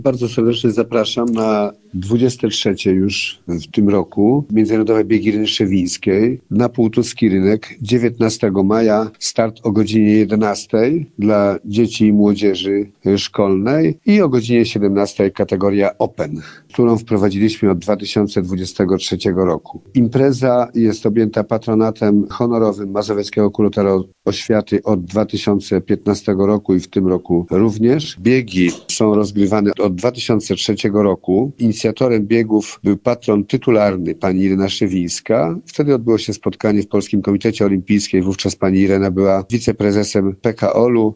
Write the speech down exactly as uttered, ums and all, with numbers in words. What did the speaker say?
Bardzo serdecznie zapraszam na dwudzieste trzecie już w tym roku Międzynarodowe Biegi Ireny Szewińskiej na Półtuski Rynek. dziewiętnastego maja start o godzinie jedenastej dla dzieci i młodzieży szkolnej i o godzinie siedemnastej kategoria Open, którą wprowadziliśmy od dwa tysiące dwudziestego trzeciego roku. Impreza jest objęta patronatem honorowym Mazowieckiego Kuratora Oświaty od dwa tysiące piętnastego roku i w tym roku również. Biegi są rozgrywane od dwa tysiące trzeciego roku. Inicjatorem biegów był patron tytularny pani Irena Szewińska. Wtedy odbyło się spotkanie w Polskim Komitecie Olimpijskim. Wówczas pani Irena była wiceprezesem P K O L u.